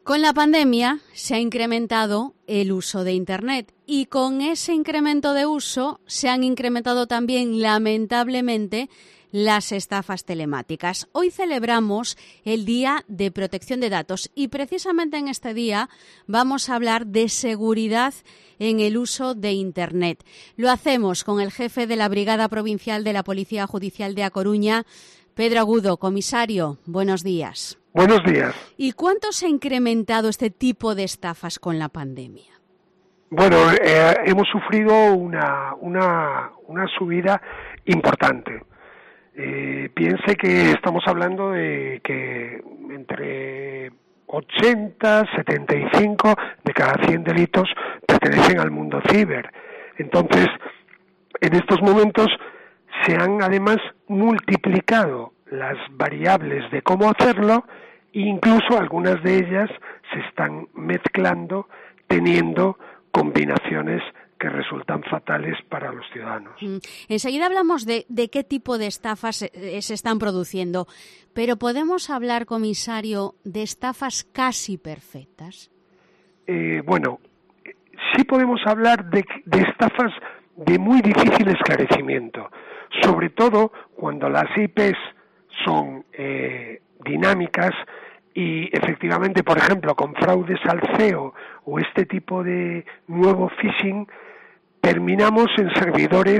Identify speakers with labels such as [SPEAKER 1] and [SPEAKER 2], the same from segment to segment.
[SPEAKER 1] Con la pandemia se ha incrementado el uso de Internet y con ese incremento de uso se han incrementado también, lamentablemente, las estafas telemáticas. Hoy celebramos el Día de Protección de Datos y precisamente en este día vamos a hablar de seguridad en el uso de Internet. Lo hacemos con el jefe de la Brigada Provincial de la Policía Judicial de A Coruña, Pedro Agudo. Comisario, buenos días.
[SPEAKER 2] Buenos días.
[SPEAKER 1] ¿Y cuánto se ha incrementado este tipo de estafas con la pandemia?
[SPEAKER 2] Bueno, hemos sufrido una subida importante. Piense que estamos hablando de que entre 80, 75 de cada 100 delitos pertenecen al mundo ciber. Entonces, en estos momentos se han además multiplicado las variables de cómo hacerlo e incluso algunas de ellas se están mezclando teniendo combinaciones que resultan fatales para los ciudadanos.
[SPEAKER 1] Enseguida hablamos de qué tipo de estafas se están produciendo, pero ¿podemos hablar, comisario, de estafas casi perfectas?
[SPEAKER 2] Bueno, sí podemos hablar de estafas de muy difícil esclarecimiento, sobre todo cuando las IPs son dinámicas y efectivamente, por ejemplo, con fraudes al CEO o este tipo de nuevo phishing, terminamos en servidores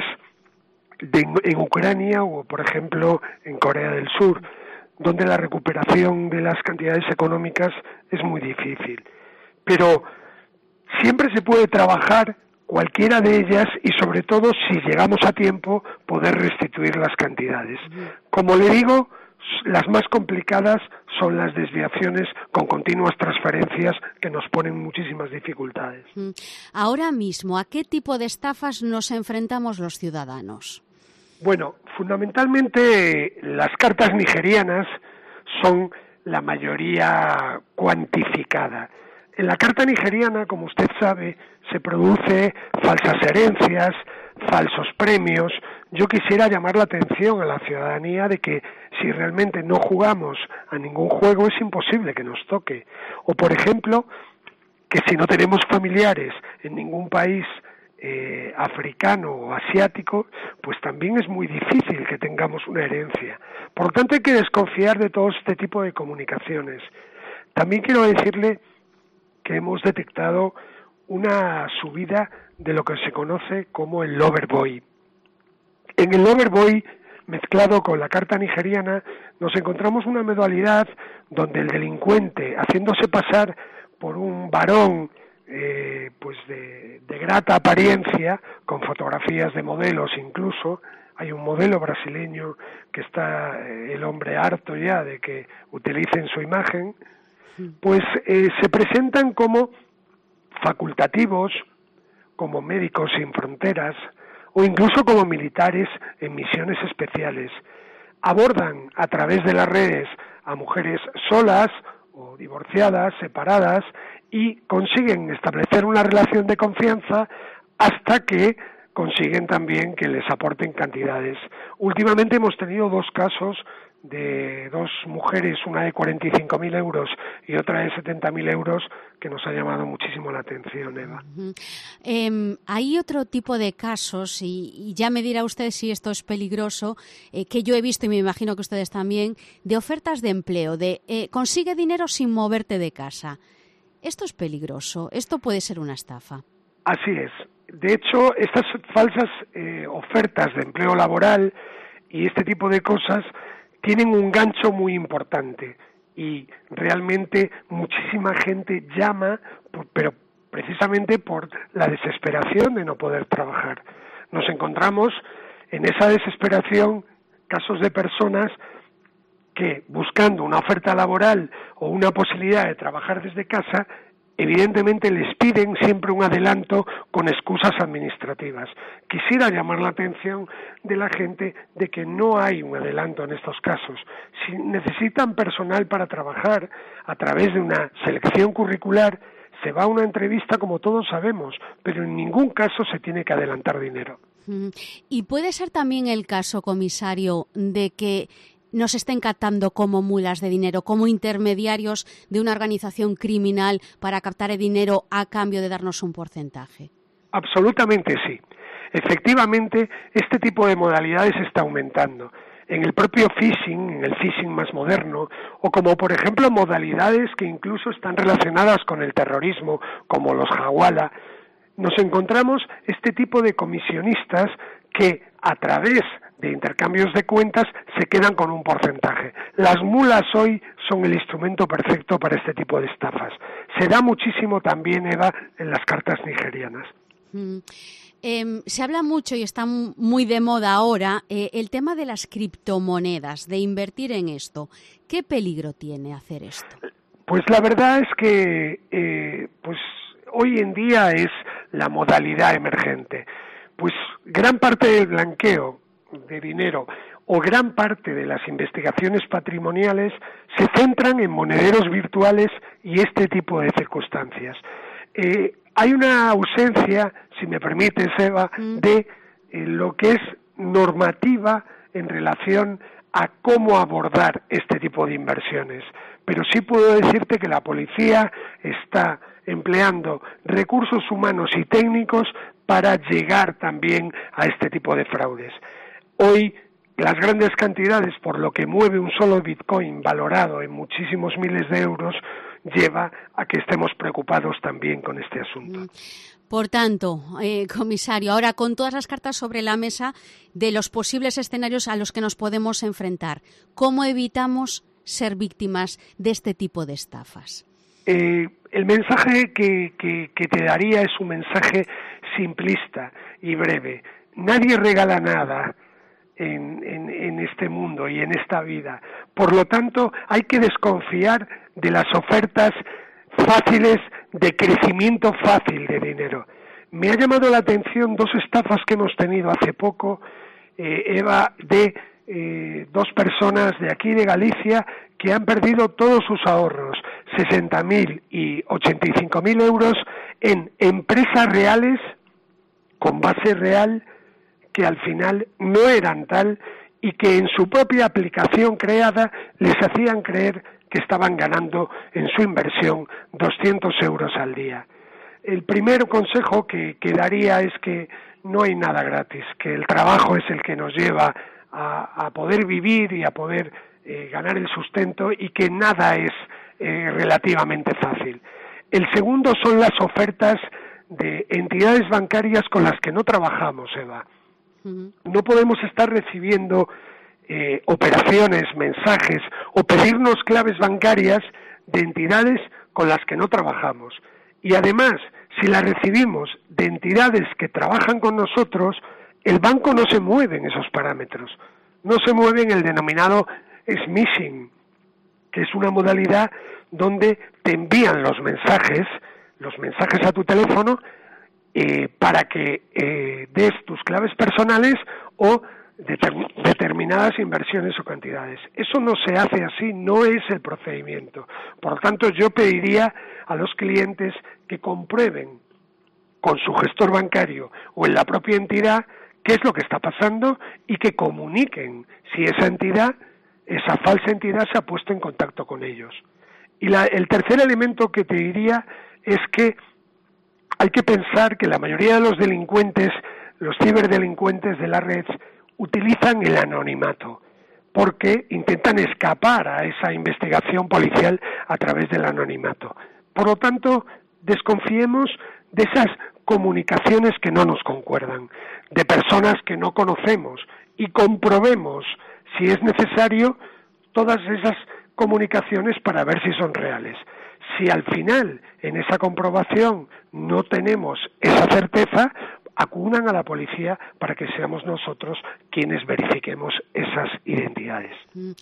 [SPEAKER 2] en Ucrania o, por ejemplo, en Corea del Sur, donde la recuperación de las cantidades económicas es muy difícil. Pero siempre se puede trabajar cualquiera de ellas y, sobre todo, si llegamos a tiempo, poder restituir las cantidades. Como le digo, las más complicadas son las desviaciones con continuas transferencias que nos ponen muchísimas dificultades.
[SPEAKER 1] Ahora mismo, ¿a qué tipo de estafas nos enfrentamos los ciudadanos?
[SPEAKER 2] Bueno, fundamentalmente las cartas nigerianas son la mayoría cuantificada. En la carta nigeriana, como usted sabe, se produce falsas herencias, falsos premios. Yo quisiera llamar la atención a la ciudadanía de que si realmente no jugamos a ningún juego es imposible que nos toque. O, por ejemplo, que si no tenemos familiares en ningún país africano o asiático, pues también es muy difícil que tengamos una herencia. Por lo tanto, hay que desconfiar de todo este tipo de comunicaciones. También quiero decirle que hemos detectado una subida de lo que se conoce como el Loverboy. En el Loverboy, mezclado con la carta nigeriana, nos encontramos una modalidad donde el delincuente, haciéndose pasar por un varón pues de grata apariencia, con fotografías de modelos incluso, hay un modelo brasileño que está el hombre harto ya de que utilicen su imagen, pues se presentan como facultativos, como médicos sin fronteras o incluso como militares en misiones especiales. Abordan a través de las redes a mujeres solas o divorciadas, separadas, y consiguen establecer una relación de confianza hasta que consiguen también que les aporten cantidades. Últimamente hemos tenido dos casos de dos mujeres, una de 45.000 euros y otra de 70.000 euros, que nos ha llamado muchísimo la atención, Eva.
[SPEAKER 1] Hay otro tipo de casos, y ya me dirá usted si esto es peligroso, que yo he visto y me imagino que ustedes también, de ofertas de empleo, de consigue dinero sin moverte de casa. ¿Esto es peligroso? ¿Esto puede ser una estafa?
[SPEAKER 2] Así es. De hecho, estas falsas ofertas de empleo laboral y este tipo de cosas tienen un gancho muy importante y realmente muchísima gente llama, pero precisamente por la desesperación de no poder trabajar. Nos encontramos en esa desesperación casos de personas que, buscando una oferta laboral o una posibilidad de trabajar desde casa, evidentemente les piden siempre un adelanto con excusas administrativas. Quisiera llamar la atención de la gente de que no hay un adelanto en estos casos. Si necesitan personal para trabajar a través de una selección curricular, se va a una entrevista como todos sabemos, pero en ningún caso se tiene que adelantar dinero.
[SPEAKER 1] Y puede ser también el caso, comisario, de que nos estén captando como mulas de dinero, como intermediarios de una organización criminal para captar el dinero a cambio de darnos un porcentaje?
[SPEAKER 2] Absolutamente sí. Efectivamente, este tipo de modalidades está aumentando. En el propio phishing, en el phishing más moderno, o como por ejemplo modalidades que incluso están relacionadas con el terrorismo, como los hawala, nos encontramos este tipo de comisionistas que a través de intercambios de cuentas se quedan con un porcentaje. Las mulas hoy son el instrumento perfecto para este tipo de estafas. Se da muchísimo también, Eva, en las cartas nigerianas.
[SPEAKER 1] Se habla mucho y está muy de moda ahora el tema de las criptomonedas, de invertir en esto. ¿Qué peligro tiene hacer esto?
[SPEAKER 2] Pues la verdad es que pues hoy en día es la modalidad emergente. Pues gran parte del blanqueo de dinero o gran parte de las investigaciones patrimoniales se centran en monederos virtuales y este tipo de circunstancias. Hay una ausencia, si me permites, Eva, de lo que es normativa en relación a cómo abordar este tipo de inversiones. Pero sí puedo decirte que la policía está empleando recursos humanos y técnicos para llegar también a este tipo de fraudes. Hoy, las grandes cantidades, por lo que mueve un solo Bitcoin valorado en muchísimos miles de euros, lleva a que estemos preocupados también con este asunto.
[SPEAKER 1] Por tanto, comisario, ahora con todas las cartas sobre la mesa de los posibles escenarios a los que nos podemos enfrentar, ¿cómo evitamos ser víctimas de este tipo de estafas?
[SPEAKER 2] El mensaje que te daría es un mensaje simplista y breve. Nadie regala nada en este mundo y en esta vida. Por lo tanto, hay que desconfiar de las ofertas fáciles de crecimiento fácil de dinero. Me ha llamado la atención dos estafas que hemos tenido hace poco, Eva, de dos personas de aquí de Galicia que han perdido todos sus ahorros, 60.000 y 85.000 euros en empresas reales con base real que al final no eran tal y que en su propia aplicación creada les hacían creer que estaban ganando en su inversión 200 euros al día. El primer consejo que daría es que no hay nada gratis, que el trabajo es el que nos lleva a poder vivir y a poder ganar el sustento y que nada es relativamente fácil. El segundo son las ofertas de entidades bancarias con las que no trabajamos, Eva. No podemos estar recibiendo operaciones, mensajes o pedirnos claves bancarias de entidades con las que no trabajamos. Y además, si las recibimos de entidades que trabajan con nosotros, el banco no se mueve en esos parámetros. No se mueve en el denominado smishing, que es una modalidad donde te envían los mensajes a tu teléfono para que des tus claves personales o determinadas inversiones o cantidades. Eso no se hace así, no es el procedimiento. Por lo tanto, yo pediría a los clientes que comprueben con su gestor bancario o en la propia entidad qué es lo que está pasando y que comuniquen si esa falsa entidad se ha puesto en contacto con ellos. Y el tercer elemento que te diría es que hay que pensar que la mayoría de los delincuentes, los ciberdelincuentes de la red, utilizan el anonimato porque intentan escapar a esa investigación policial a través del anonimato. Por lo tanto, desconfiemos de esas comunicaciones que no nos concuerdan, de personas que no conocemos y comprobemos, si es necesario, todas esas comunicaciones para ver si son reales. Si al final, en esa comprobación, no tenemos esa certeza, acudan a la policía para que seamos nosotros quienes verifiquemos esas identidades.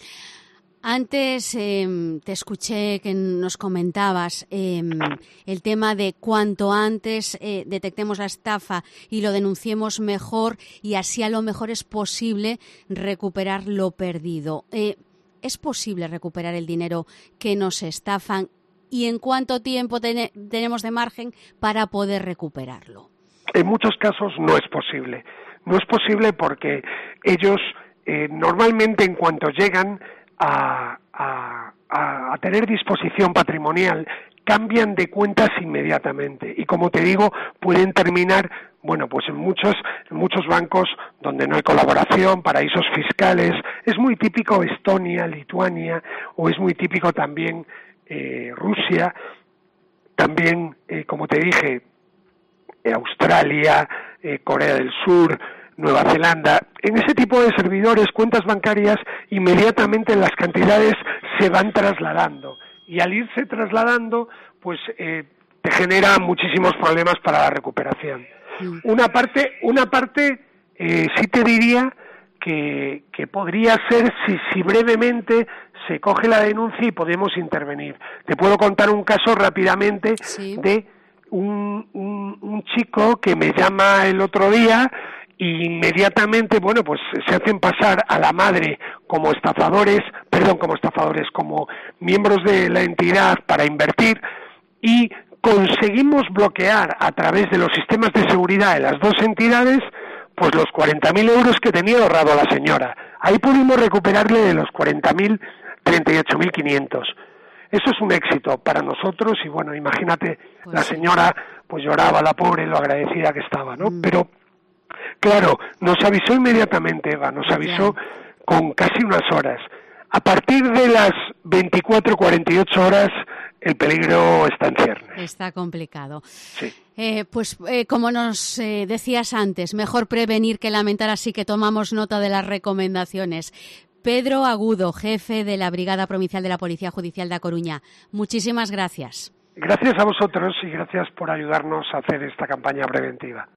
[SPEAKER 1] Antes te escuché que nos comentabas el tema de cuanto antes detectemos la estafa y lo denunciemos mejor y así a lo mejor es posible recuperar lo perdido. ¿Es posible recuperar el dinero que nos estafan y en cuánto tiempo tenemos de margen para poder recuperarlo?
[SPEAKER 2] En muchos casos no es posible. No es posible porque ellos normalmente en cuanto llegan a tener disposición patrimonial, cambian de cuentas inmediatamente y, como te digo, pueden terminar, bueno, pues en muchos bancos donde no hay colaboración, paraísos fiscales. Es muy típico Estonia, Lituania, o es muy típico también Rusia, también, como te dije, Australia, Corea del Sur, Nueva Zelanda. En ese tipo de servidores, cuentas bancarias, inmediatamente las cantidades se van trasladando, y al irse trasladando, pues te genera muchísimos problemas para la recuperación. Una parte sí te diría que podría ser si brevemente se coge la denuncia y podemos intervenir. Te puedo contar un caso rápidamente, sí, de un chico que me llama el otro día y inmediatamente, bueno, pues se hacen pasar a la madre como miembros de la entidad para invertir, y conseguimos bloquear a través de los sistemas de seguridad de las dos entidades pues los 40.000 euros que tenía ahorrado la señora. Ahí pudimos recuperarle de los 40.000, 38.500. Eso es un éxito para nosotros y, bueno, imagínate, pues la señora pues lloraba, la pobre, lo agradecida que estaba, ¿no? Pero, claro, nos avisó inmediatamente, Eva, nos avisó con casi unas horas. A partir de las 24, 48 horas, el peligro está en ciernes.
[SPEAKER 1] Está complicado.
[SPEAKER 2] Sí.
[SPEAKER 1] Como nos decías antes, mejor prevenir que lamentar, así que tomamos nota de las recomendaciones. Pedro Agudo, jefe de la Brigada Provincial de la Policía Judicial de A Coruña. Muchísimas gracias.
[SPEAKER 2] Gracias a vosotros y gracias por ayudarnos a hacer esta campaña preventiva.